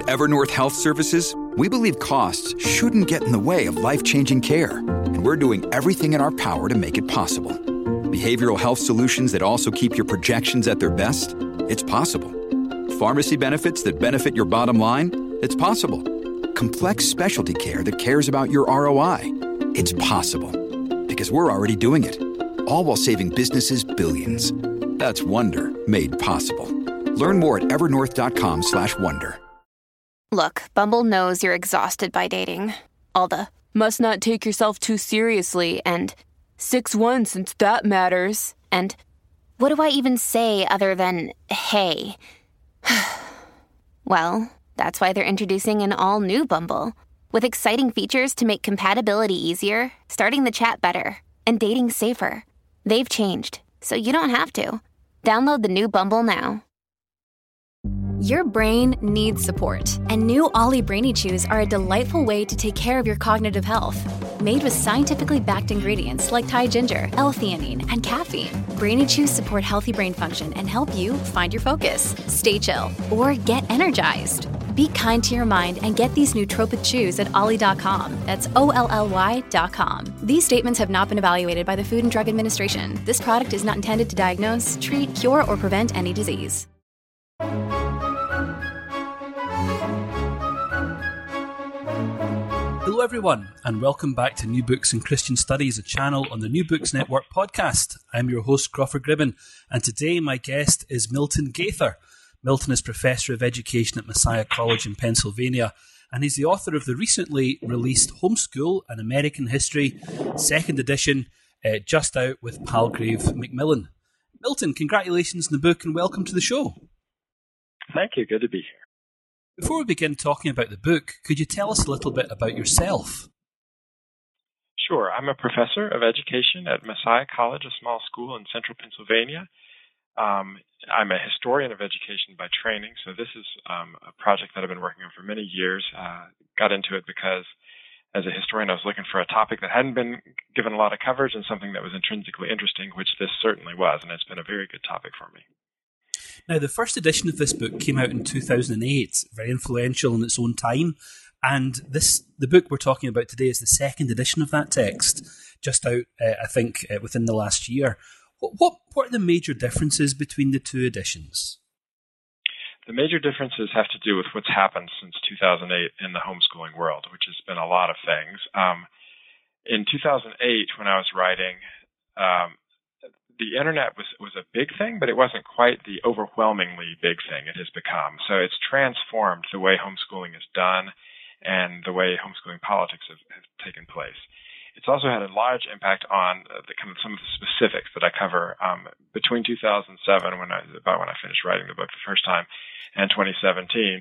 At Evernorth Health Services, we believe costs shouldn't get in the way of life-changing care, and we're doing everything in our power to make it possible. Behavioral health solutions that also keep your projections at their best? It's possible. Pharmacy benefits that benefit your bottom line? It's possible. Complex specialty care that cares about your ROI? It's possible. Because we're already doing it. All while saving businesses billions. That's Wonder made possible. Learn more at evernorth.com/wonder. Look, Bumble knows you're exhausted by dating. All the must not take yourself too seriously and 6'1" since that matters. And what do I even say other than hey? Well, that's why they're introducing an all-new Bumble with exciting features to make compatibility easier, starting the chat better, and dating safer. They've changed, so you don't have to. Download the new Bumble now. Your brain needs support, and new Ollie Brainy Chews are a delightful way to take care of your cognitive health. Made with scientifically backed ingredients like Thai ginger, L-theanine, and caffeine, Brainy Chews support healthy brain function and help you find your focus, stay chill, or get energized. Be kind to your mind and get these nootropic chews at ollie.com. That's OLLY.com. These statements have not been evaluated by the Food and Drug Administration. This product is not intended to diagnose, treat, cure, or prevent any disease. Hello everyone, and welcome back to New Books in Christian Studies, a channel on the New Books Network podcast. I'm your host, Crawford Gribben, and today my guest is Milton Gaither. Milton is Professor of Education at Messiah College in Pennsylvania, and he's the author of the recently released Homeschool, An American History, 2nd edition, just out with Palgrave Macmillan. Milton, congratulations on the book and welcome to the show. Thank you, good to be here. Before we begin talking about the book, could you tell us a little bit about yourself? Sure. I'm a professor of education at Messiah College, a small school in central Pennsylvania. I'm a historian of education by training, so this is a project that I've been working on for many years. Got into it because as a historian I was looking for a topic that hadn't been given a lot of coverage and something that was intrinsically interesting, which this certainly was, and it's been a very good topic for me. Now, the first edition of this book came out in 2008, very influential in its own time, and the book we're talking about today is the 2nd edition of that text, just out, I think, within the last year. What are the major differences between the two editions? The major differences have to do with what's happened since 2008 in the homeschooling world, which has been a lot of things. In 2008, when I was writing, the internet was a big thing, but it wasn't quite the overwhelmingly big thing it has become. So it's transformed the way homeschooling is done and the way homeschooling politics have taken place. It's also had a large impact on some of the specifics that I cover between 2007, when I finished writing the book the first time, and 2017.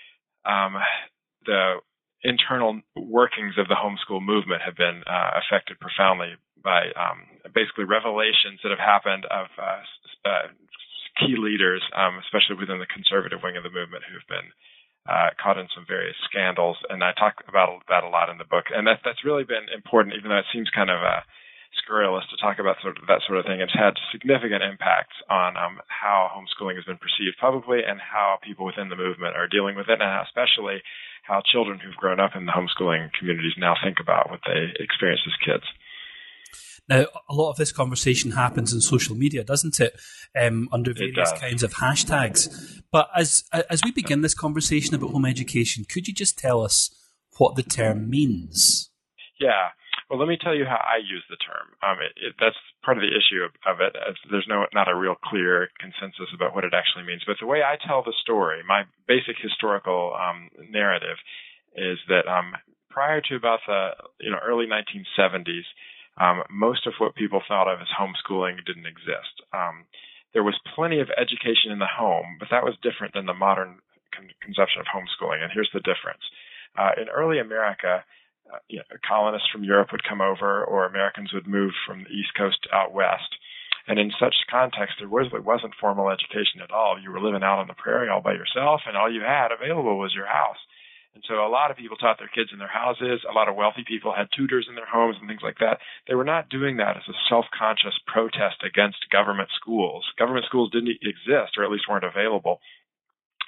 The internal workings of the homeschool movement have been affected profoundly by basically revelations that have happened of key leaders, especially within the conservative wing of the movement, who've been caught in some various scandals. And I talk about that a lot in the book. And that's really been important, even though it seems kind of scurrilous to talk about that sort of thing. It's had significant impacts on how homeschooling has been perceived publicly and how people within the movement are dealing with it, and especially how children who've grown up in the homeschooling communities now think about what they experience as kids. Now, a lot of this conversation happens in social media, doesn't it? Under various kinds of hashtags. But as we begin this conversation about home education, could you just tell us what the term means? Yeah. Well, let me tell you how I use the term. That's part of the issue of it. There's not a real clear consensus about what it actually means. But the way I tell the story, my basic historical narrative, is that prior to about the early 1970s, most of what people thought of as homeschooling didn't exist. There was plenty of education in the home, but that was different than the modern conception of homeschooling. And here's the difference. In early America, colonists from Europe would come over, or Americans would move from the East Coast out west. And in such context, there wasn't formal education at all. You were living out on the prairie all by yourself, and all you had available was your house. And so a lot of people taught their kids in their houses. A lot of wealthy people had tutors in their homes and things like that. They were not doing that as a self-conscious protest against government schools. Government schools didn't exist, or at least weren't available.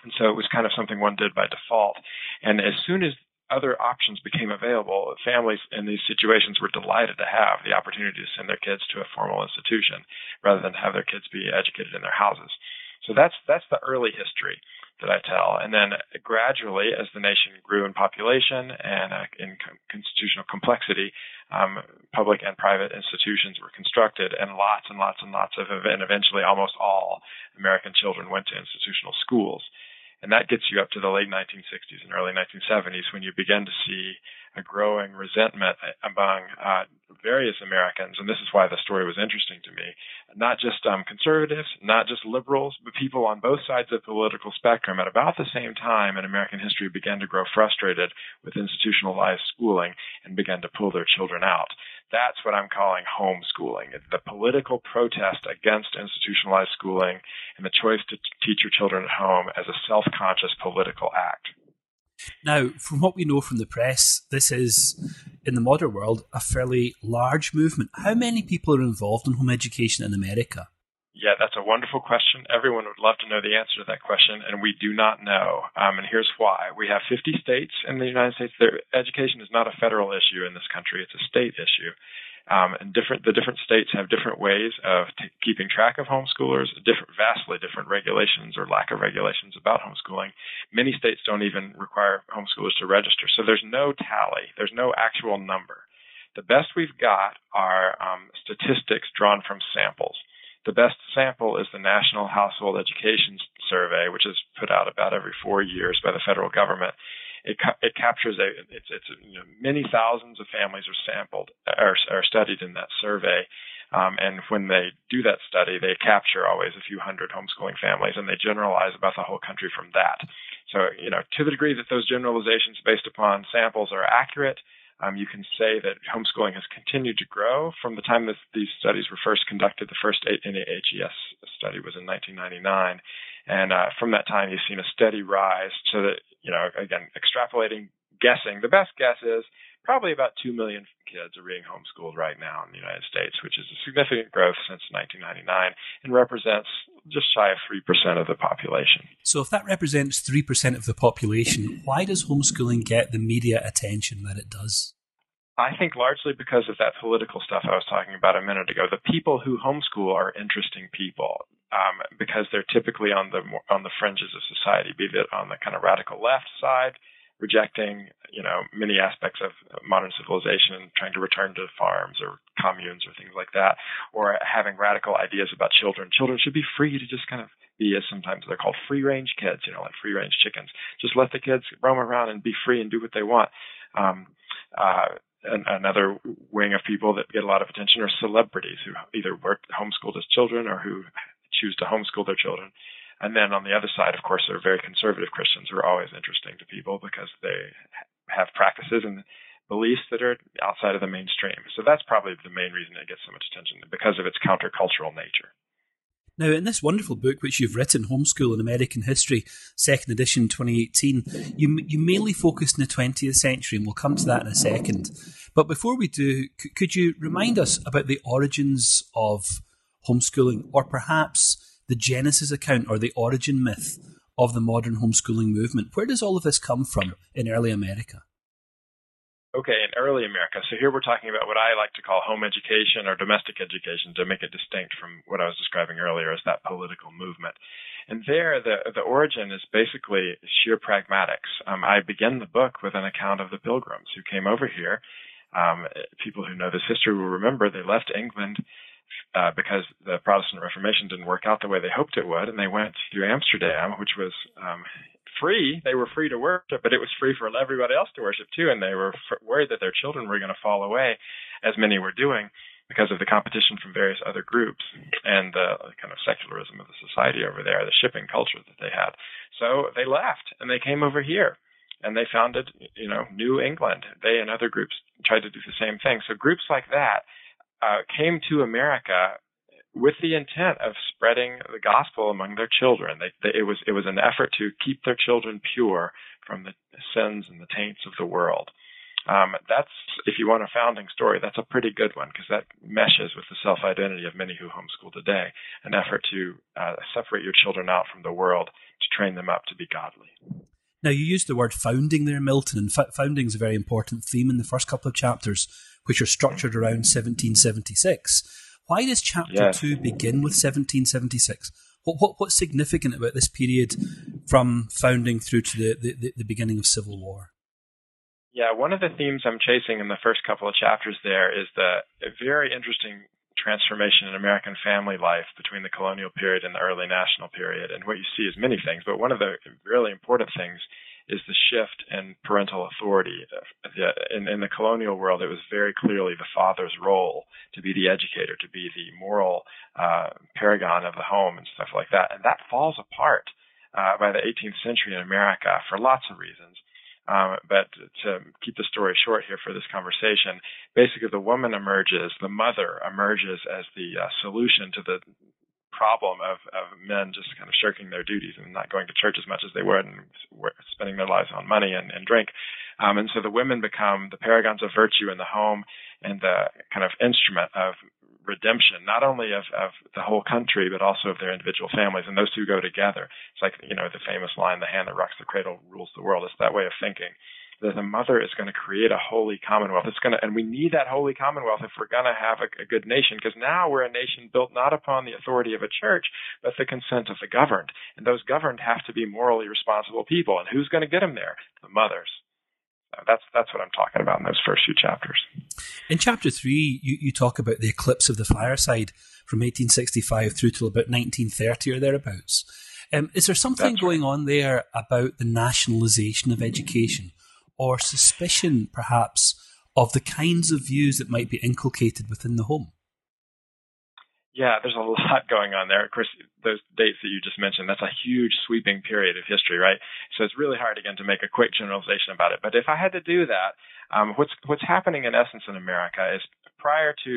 And so it was kind of something one did by default. And as soon as other options became available, families in these situations were delighted to have the opportunity to send their kids to a formal institution rather than have their kids be educated in their houses. So that's the early history that I tell. And then gradually, as the nation grew in population and in constitutional complexity, public and private institutions were constructed, and lots and lots and lots of, and eventually almost all American children went to institutional schools. And that gets you up to the late 1960s and early 1970s when you begin to see a growing resentment among various Americans. And this is why the story was interesting to me. Not just conservatives, not just liberals, but people on both sides of the political spectrum at about the same time in American history began to grow frustrated with institutionalized schooling and began to pull their children out. That's what I'm calling homeschooling. It's the political protest against institutionalized schooling and the choice to teach your children at home as a self-conscious political act. Now, from what we know from the press, this is, in the modern world, a fairly large movement. How many people are involved in home education in America? Yeah, that's a wonderful question. Everyone would love to know the answer to that question, and we do not know. And here's why. We have 50 states in the United States. Education is not a federal issue in this country. It's a state issue. And the different states have different ways of keeping track of homeschoolers, vastly different regulations or lack of regulations about homeschooling. Many states don't even require homeschoolers to register. So there's no tally. There's no actual number. The best we've got are statistics drawn from samples. The best sample is the National Household Education Survey, which is put out about every 4 years by the federal government. It captures many thousands of families are sampled are studied in that survey, and when they do that study, they capture always a few hundred homeschooling families, and they generalize about the whole country from that. So, to the degree that those generalizations based upon samples are accurate, you can say that homeschooling has continued to grow from the time that these studies were first conducted. The first NAHES study was in 1999. And from that time, you've seen a steady rise so that, again, extrapolating, guessing, the best guess is probably about 2 million kids are being homeschooled right now in the United States, which is a significant growth since 1999 and represents just shy of 3% of the population. So if that represents 3% of the population, why does homeschooling get the media attention that it does? I think largely because of that political stuff I was talking about a minute ago. The people who homeschool are interesting people because they're typically on the fringes of society, be it on the kind of radical left side, rejecting, many aspects of modern civilization and trying to return to farms or communes or things like that, or having radical ideas about children. Children should be free to just kind of be, as sometimes they're called, free-range kids, like free-range chickens. Just let the kids roam around and be free and do what they want. Another wing of people that get a lot of attention are celebrities who either homeschooled as children or who choose to homeschool their children. And then on the other side, of course, there are very conservative Christians who are always interesting to people because they have practices and beliefs that are outside of the mainstream. So that's probably the main reason it gets so much attention, because of its countercultural nature. Now, in this wonderful book, which you've written, Homeschool in American History, 2nd edition, 2018, you mainly focused in the 20th century, and we'll come to that in a second. But before we do, could you remind us about the origins of homeschooling, or perhaps the Genesis account or the origin myth of the modern homeschooling movement? Where does all of this come from in early America? Okay, in early America. So here we're talking about what I like to call home education or domestic education, to make it distinct from what I was describing earlier as that political movement. And there, the origin is basically sheer pragmatics. I begin the book with an account of the Pilgrims who came over here. People who know this history will remember they left England because the Protestant Reformation didn't work out the way they hoped it would, and they went to Amsterdam, which was free. They were free to worship, but it was free for everybody else to worship too, and they were worried that their children were going to fall away, as many were doing, because of the competition from various other groups and the kind of secularism of the society over there, the shipping culture that they had. So they left, and they came over here, and they founded, New England. They and other groups tried to do the same thing. So groups like that came to America with the intent of spreading the gospel among their children. It was an effort to keep their children pure from the sins and the taints of the world. That's, if you want a founding story, that's a pretty good one, because that meshes with the self-identity of many who homeschool today, an effort to separate your children out from the world to train them up to be godly. Now, you used the word founding there, Milton, and founding is a very important theme in the first couple of chapters, which are structured around 1776. Why does chapter 2 begin with 1776? What's significant about this period from founding through to the beginning of Civil War? Yeah, one of the themes I'm chasing in the first couple of chapters there is the very interesting transformation in American family life between the colonial period and the early national period. And what you see is many things, but one of the really important things is the shift in parental authority. In the colonial world, it was very clearly the father's role to be the educator, to be the moral paragon of the home and stuff like that. And that falls apart by the 18th century in America for lots of reasons. But to keep the story short here for this conversation, basically the woman emerges, the mother emerges as the solution to the problem of men just kind of shirking their duties and not going to church as much as they would and spending their lives on money and drink. And so the women become the paragons of virtue in the home and the kind of instrument of redemption, not only of the whole country, but also of their individual families. And those two go together. It's like, the famous line, the hand that rocks the cradle rules the world. It's that way of thinking, that the mother is going to create a holy commonwealth. And we need that holy commonwealth if we're going to have a good nation, because now we're a nation built not upon the authority of a church, but the consent of the governed. And those governed have to be morally responsible people. And who's going to get them there? The mothers. That's what I'm talking about in those first few chapters. In chapter 3, you talk about the eclipse of the fireside from 1865 through till about 1930 or thereabouts. Is there something going on there about the nationalisation of education, or suspicion, perhaps, of the kinds of views that might be inculcated within the home? Yeah, there's a lot going on there. Of course, those dates that you just mentioned, that's a huge sweeping period of history, right? So it's really hard, again, to make a quick generalization about it. But if I had to do that, what's happening in essence in America is prior to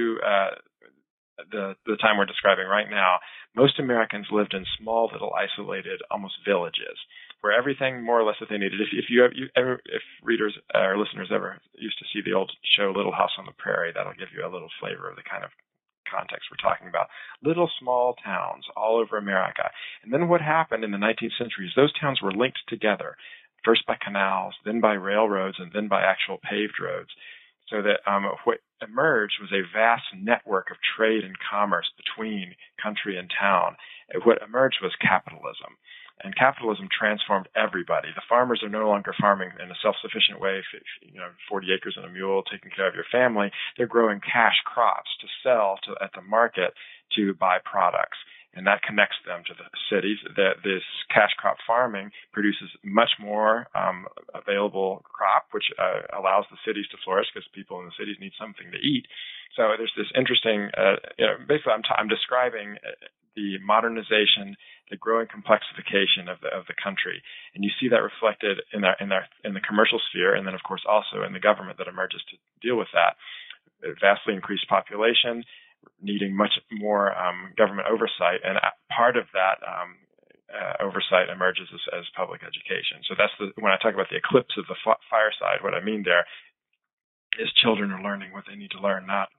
the time we're describing right now, most Americans lived in small, little, isolated, almost villages, where everything more or less that they needed. If readers or listeners ever used to see the old show Little House on the Prairie, that'll give you a little flavor of the kind of context we're talking about. Little small towns all over America. And then what happened in the 19th century is those towns were linked together, first by canals, then by railroads, and then by actual paved roads. So that what emerged was a vast network of trade and commerce between country and town. What emerged was capitalism. And capitalism transformed everybody. The farmers are no longer farming in a self-sufficient way, 40 acres and a mule, taking care of your family. They're growing cash crops to sell at the market to buy products. And that connects them to the cities. This cash crop farming produces much more available crop, which allows the cities to flourish, because people in the cities need something to eat. So there's this interesting, basically I'm describing the modernization, the growing complexification of the country, and you see that reflected in the commercial sphere, and then of course also in the government that emerges to deal with that. A vastly increased population, needing much more government oversight, and part of that oversight emerges as public education. So that's when I talk about the eclipse of the fireside, what I mean there is children are learning what they need to learn, not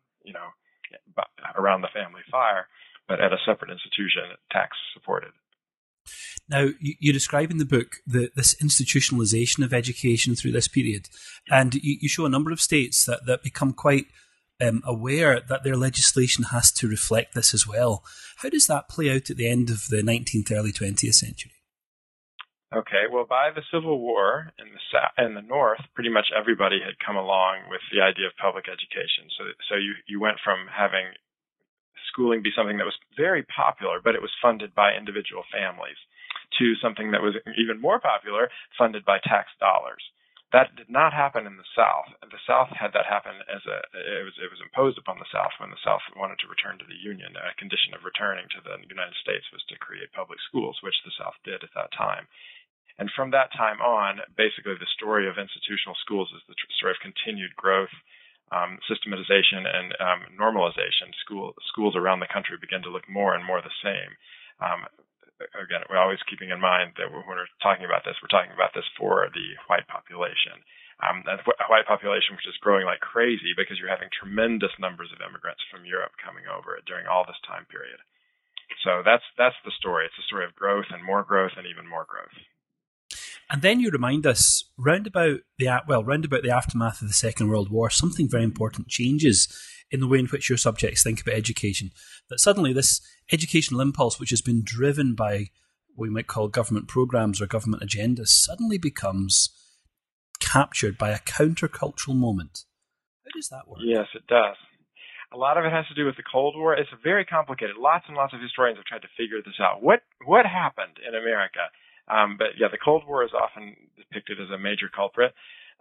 around the family fire, but at a separate institution, tax supported. Now, you describe in the book this institutionalization of education through this period, and you show a number of states that become quite aware that their legislation has to reflect this as well. How does that play out at the end of the 19th, early 20th century? Okay, well, by the Civil War in the North, pretty much everybody had come along with the idea of public education. So you went from having schooling be something that was very popular, but it was funded by individual families, to something that was even more popular, funded by tax dollars. That did not happen in the South. The South had that happen it was imposed upon the South when the South wanted to return to the Union. A condition of returning to the United States was to create public schools, which the South did at that time. And from that time on, basically the story of institutional schools is the story of continued growth, systematization, and normalization. Schools around the country begin to look more and more the same. again, we're always keeping in mind that when we're talking about this, we're talking about this for the white population. A white population which is growing like crazy because you're having tremendous numbers of immigrants from Europe coming over during all this time period. So that's the story. It's a story of growth and even more growth. And then you remind us, round about the aftermath of the Second World War, something very important changes in the way in which your subjects think about education. That suddenly this educational impulse, which has been driven by what we might call government programs or government agendas, suddenly becomes captured by a countercultural moment. How does that work? Yes, it does. A lot of it has to do with the Cold War. It's very complicated. Lots and lots of historians have tried to figure this out. What happened in America? But yeah, the Cold War is often depicted as a major culprit.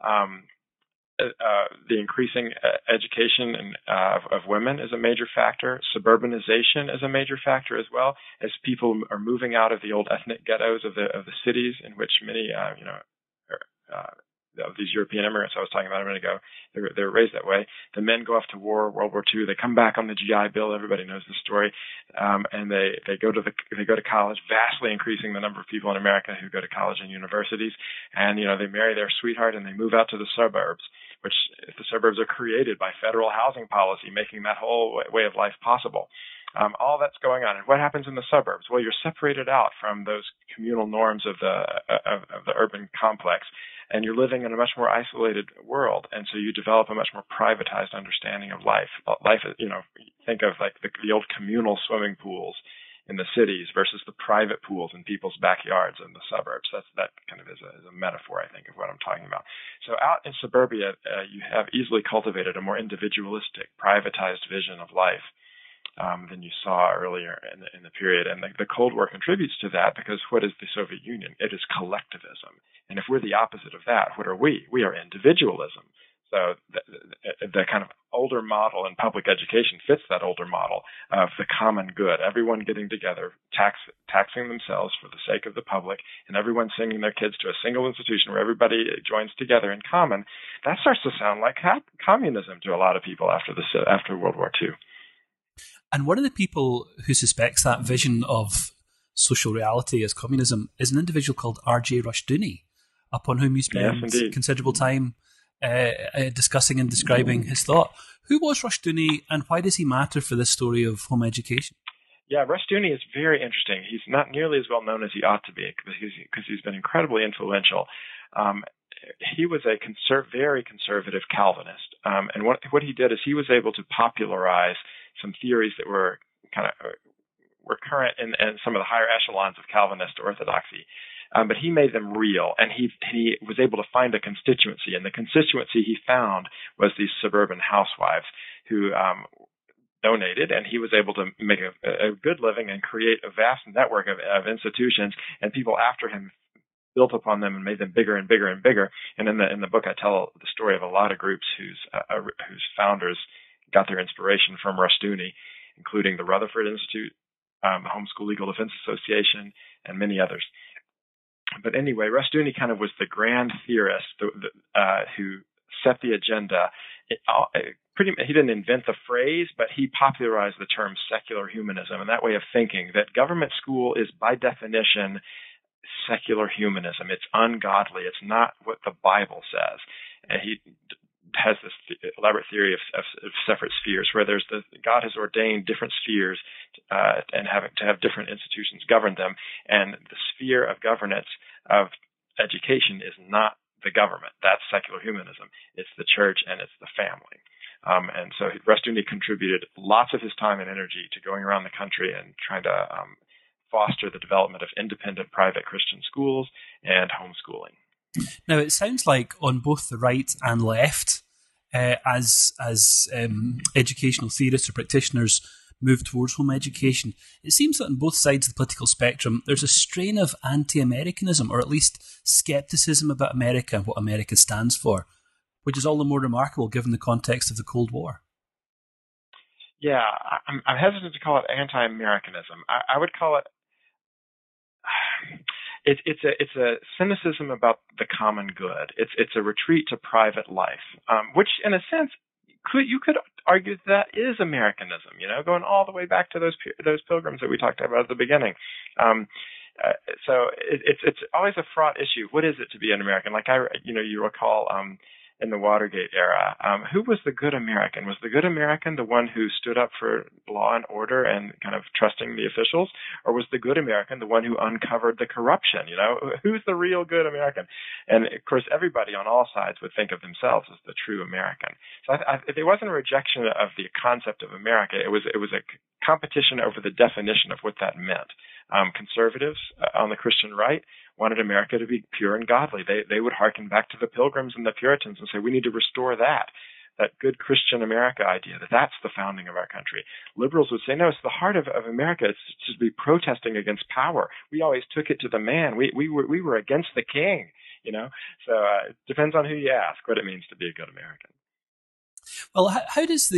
The increasing education of women is a major factor. Suburbanization is a major factor as well, as people are moving out of the old ethnic ghettos of the cities in which many of these European immigrants I was talking about a minute ago, they were raised that way. The men go off to war, World War II. They come back on the GI Bill. Everybody knows the story, and they go to college, vastly increasing the number of people in America who go to college and universities. And they marry their sweetheart and they move out to the suburbs, which the suburbs are created by federal housing policy, making that whole way of life possible. All that's going on. And what happens in the suburbs? Well, you're separated out from those communal norms of the urban complex, and you're living in a much more isolated world. And so you develop a much more privatized understanding of life. Life, think of like the old communal swimming pools in the cities versus the private pools in people's backyards in the suburbs. That kind of is a metaphor, I think, of what I'm talking about. So out in suburbia, you have easily cultivated a more individualistic, privatized vision of life than you saw earlier in the period. And the Cold War contributes to that, because what is the Soviet Union? It is collectivism. And if we're the opposite of that, what are we? We are individualism. So the kind of older model in public education fits that older model of the common good, everyone getting together, taxing themselves for the sake of the public, and everyone sending their kids to a single institution where everybody joins together in common. That starts to sound like communism to a lot of people after World War II. And one of the people who suspects that vision of social reality as communism is an individual called R.J. Rushdoony, upon whom you spend considerable time discussing and describing his thought. Who was Rushdoony, and why does he matter for this story of home education? Yeah, Rushdoony is very interesting. He's not nearly as well known as he ought to be, because he's been incredibly influential. He was a very conservative Calvinist, and what he did is he was able to popularize some theories that were current in some of the higher echelons of Calvinist orthodoxy. But he made them real, and he was able to find a constituency, and the constituency he found was these suburban housewives who donated, and he was able to make a good living and create a vast network of institutions, and people after him built upon them and made them bigger and bigger and bigger. And in the book, I tell the story of a lot of groups whose founders got their inspiration from Rushdoony, including the Rutherford Institute, the Homeschool Legal Defense Association, and many others. But anyway, Rushdoony kind of was the grand theorist who set the agenda. He didn't invent the phrase, but he popularized the term secular humanism, and that way of thinking that government school is by definition secular humanism. It's ungodly. It's not what the Bible says. And he has this elaborate theory of separate spheres, where God has ordained different spheres and to have different institutions govern them, and the sphere of governance of education is not the government. That's secular humanism. It's the church and it's the family. And so Rushdoony contributed lots of his time and energy to going around the country and trying to foster the development of independent private Christian schools and homeschooling. Now, it sounds like on both the right and left, as educational theorists or practitioners move towards home education, it seems that on both sides of the political spectrum, there's a strain of anti-Americanism, or at least skepticism about America and what America stands for, which is all the more remarkable given the context of the Cold War. Yeah, I'm hesitant to call it anti-Americanism. I would call it it's a cynicism about the common good. It's a retreat to private life, which in a sense you could argue that is Americanism, going all the way back to those pilgrims that we talked about at the beginning. So it's always a fraught issue. What is it to be an American? Like you recall in the Watergate era, who was the good American? Was the good American the one who stood up for law and order and kind of trusting the officials, or was the good American the one who uncovered the corruption? Who's the real good American? And of course, everybody on all sides would think of themselves as the true American. So there wasn't a rejection of the concept of America. It was a competition over the definition of what that meant. Conservatives on the Christian right wanted America to be pure and godly. They would hearken back to the Pilgrims and the Puritans and say, we need to restore that good Christian America idea, that's the founding of our country. Liberals would say, no, it's the heart of America. It's to be protesting against power. We always took it to the man. We were against the king, So it depends on who you ask what it means to be a good American. Well, how does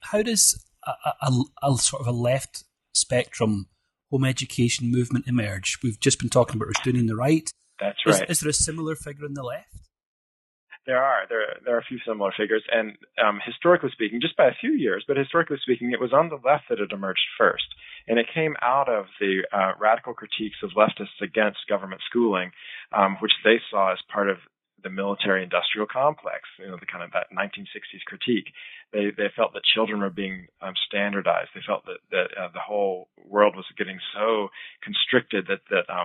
a sort of a left spectrum home education movement emerge? We've just been talking about Rushdoony and the right. That's right. Is there a similar figure in the left? There are a few similar figures, and historically speaking, just by a few years, but historically speaking, it was on the left that it emerged first, and it came out of the radical critiques of leftists against government schooling, which they saw as part of the military-industrial complex, the kind of that 1960s critique. They felt that children were being standardized. They felt that the whole world was getting so constricted that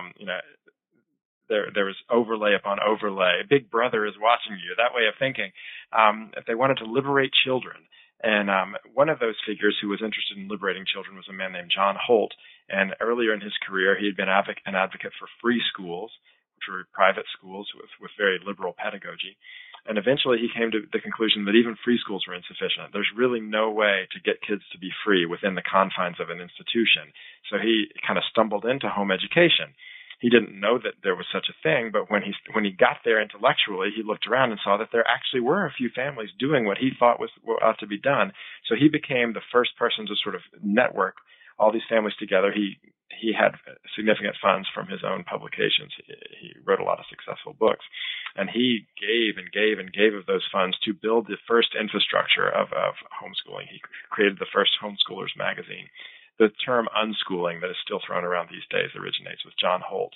there was overlay upon overlay. Big Brother is watching you, that way of thinking. They wanted to liberate children. And one of those figures who was interested in liberating children was a man named John Holt. And earlier in his career, he had been an advocate for free schools, which were private schools with very liberal pedagogy. And eventually he came to the conclusion that even free schools were insufficient. There's really no way to get kids to be free within the confines of an institution. So he kind of stumbled into home education. He didn't know that there was such a thing, but when he got there intellectually, he looked around and saw that there actually were a few families doing what he thought what ought to be done. So he became the first person to sort of network all these families together. He had significant funds from his own publications. He wrote a lot of successful books, and he gave and gave and gave of those funds to build the first infrastructure of homeschooling. He created the first homeschoolers magazine. The term unschooling that is still thrown around these days originates with John Holt.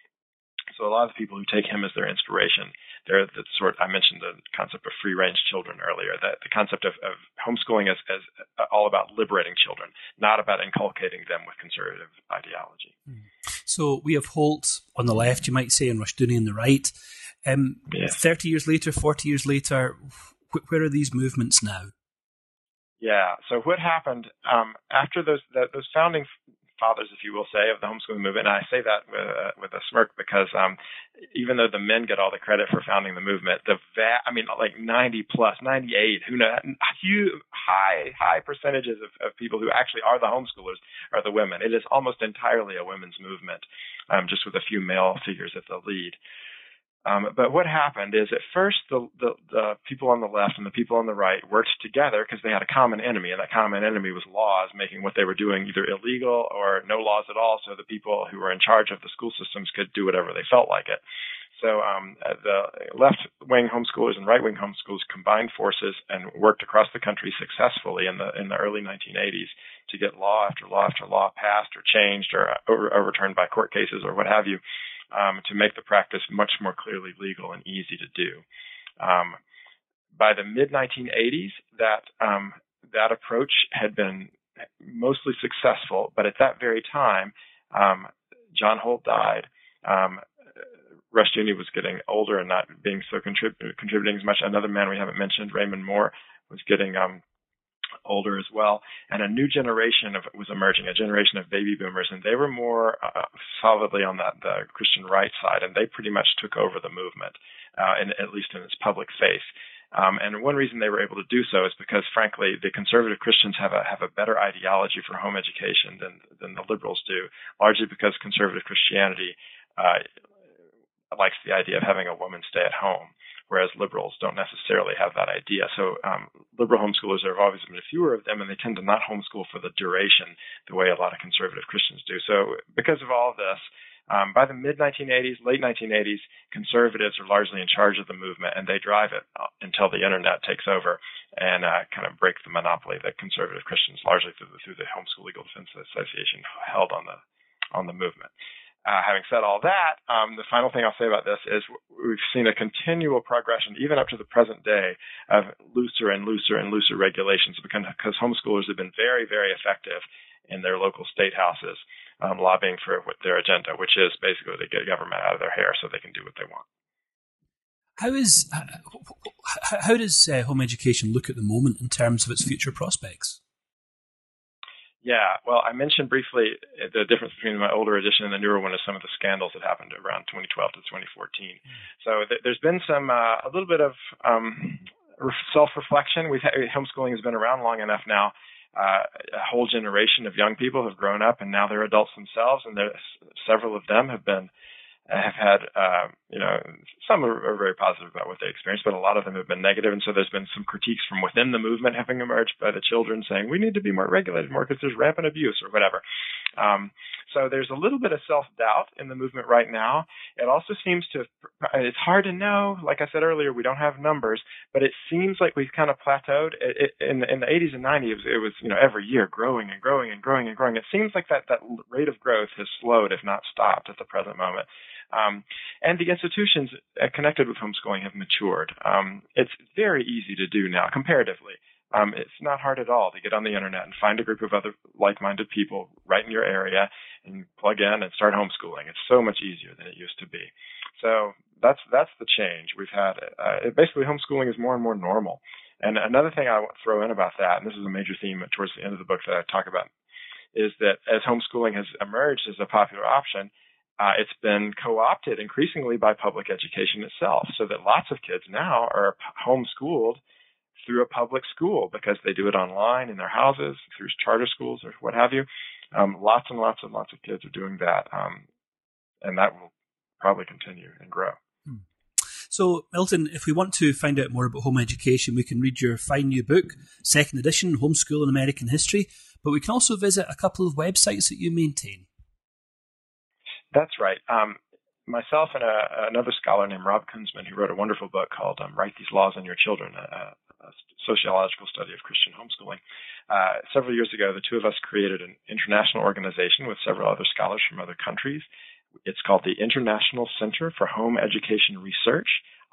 So a lot of the people who take him as their inspiration, they're the sort, I mentioned the concept of free-range children earlier, that the concept of homeschooling as all about liberating children, not about inculcating them with conservative ideology. So we have Holt on the left, you might say, and Rushdoony on the right. Yes. 30 years later, 40 years later, where are these movements now? Yeah. So what happened after those founding fathers, if you will say, of the homeschooling movement, and I say that with a smirk because even though the men get all the credit for founding the movement, like 90 plus, 98, who know, huge, high percentages of people who actually are the homeschoolers are the women. It is almost entirely a women's movement, just with a few male figures at the lead. But what happened is at first the people on the left and the people on the right worked together because they had a common enemy, and that common enemy was laws making what they were doing either illegal or no laws at all, so the people who were in charge of the school systems could do whatever they felt like it. So the left-wing homeschoolers and right-wing homeschoolers combined forces and worked across the country successfully in the early 1980s to get law after law after law passed or changed or overturned by court cases or what have you. To make the practice much more clearly legal and easy to do. By the mid-1980s, that approach had been mostly successful, but at that very time, John Holt died. Rushdoony was getting older and not being so contributing as much. Another man we haven't mentioned, Raymond Moore, was getting older as well, and a new generation was emerging, a generation of baby boomers, and they were more solidly on the Christian right side, and they pretty much took over the movement, at least in its public face. And one reason they were able to do so is because, frankly, the conservative Christians have a better ideology for home education than the liberals do, largely because conservative Christianity likes the idea of having a woman stay at home, whereas liberals don't necessarily have that idea. So liberal homeschoolers, there have always been fewer of them, and they tend to not homeschool for the duration the way a lot of conservative Christians do. So because of all of this, By the mid-1980s, late 1980s, conservatives are largely in charge of the movement, and they drive it until the internet takes over and kind of breaks the monopoly that conservative Christians, largely through the Homeschool Legal Defense Association, held on the movement. Having said all that, the final thing I'll say about this is we've seen a continual progression, even up to the present day, of looser and looser and looser regulations because homeschoolers have been very, very effective in their local state houses lobbying for their agenda, which is basically to get government out of their hair so they can do what they want. How does home education look at the moment in terms of its future prospects? Yeah, well, I mentioned briefly the difference between my older edition and the newer one is some of the scandals that happened around 2012 to 2014. So there's been a little bit of self-reflection. Homeschooling has been around long enough now. A whole generation of young people have grown up, and now they're adults themselves, and several of them have had, some are very positive about what they experienced, but a lot of them have been negative. And so there's been some critiques from within the movement having emerged by the children saying we need to be more regulated more because there's rampant abuse or whatever. So there's a little bit of self-doubt in the movement right now. It also seems it's hard to know. Like I said earlier, we don't have numbers, but it seems like we've kind of plateaued. In the 80s and 90s, it was, every year growing and growing and growing and growing. It seems like that rate of growth has slowed, if not stopped, at the present moment. And the institutions connected with homeschooling have matured. It's very easy to do now, comparatively. It's not hard at all to get on the internet and find a group of other like-minded people right in your area and plug in and start homeschooling. It's so much easier than it used to be. So that's the change we've had. Basically, homeschooling is more and more normal. And another thing I want to throw in about that, and this is a major theme towards the end of the book that I talk about, is that as homeschooling has emerged as a popular option, it's been co-opted increasingly by public education itself, so that lots of kids now are homeschooled through a public school because they do it online in their houses, through charter schools or what have you. Lots and lots and lots of kids are doing that, and that will probably continue and grow. So, Milton, if we want to find out more about home education, we can read your fine new book, second edition, Homeschool in American History, but we can also visit a couple of websites that you maintain. That's right. Myself and another scholar named Rob Kunzman, who wrote a wonderful book called Write These Laws on Your Children, a sociological study of Christian homeschooling. Several years ago, the two of us created an international organization with several other scholars from other countries. It's called the International Center for Home Education Research,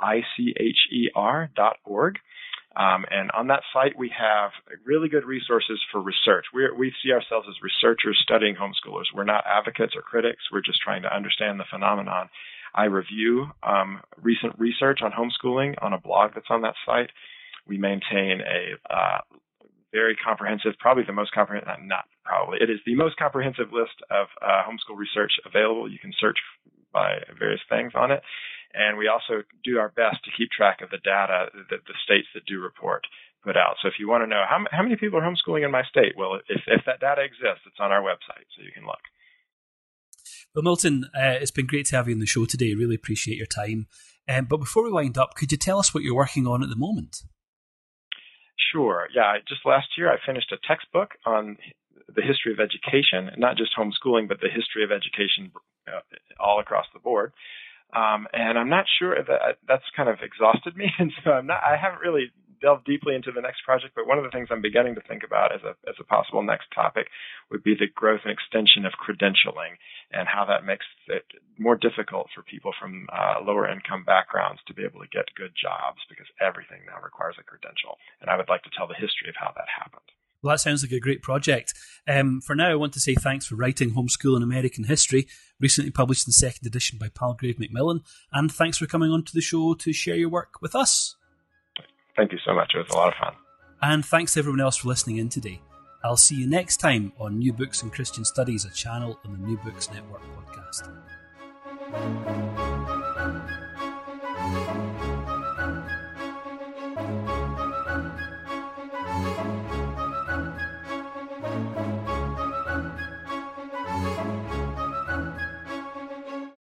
ICHER.org. And on that site, we have really good resources for research. We see ourselves as researchers studying homeschoolers. We're not advocates or critics. We're just trying to understand the phenomenon. I review recent research on homeschooling on a blog that's on that site. We maintain a very comprehensive, probably the most comprehensive, not probably, it is the most comprehensive list of homeschool research available. You can search by various things on it. And we also do our best to keep track of the data that the states that do report put out. So if you want to know how many people are homeschooling in my state, well, if that data exists, it's on our website, so you can look. Well, Milton, it's been great to have you on the show today. Really appreciate your time. But before we wind up, could you tell us what you're working on at the moment? Sure. Yeah, just last year I finished a textbook on the history of education, not just homeschooling, but the history of education all across the board. And I'm not sure that's kind of exhausted me, and so I haven't really delved deeply into the next project. But one of the things I'm beginning to think about as a possible next topic would be the growth and extension of credentialing and how that makes it more difficult for people from lower income backgrounds to be able to get good jobs because everything now requires a credential. And I would like to tell the history of how that happened. Well, that sounds like a great project. For now, I want to say thanks for writing Homeschool in American History, recently published in second edition by Palgrave Macmillan, and thanks for coming on to the show to share your work with us. Thank you so much. It was a lot of fun. And thanks to everyone else for listening in today. I'll see you next time on New Books in Christian Studies, a channel on the New Books Network podcast.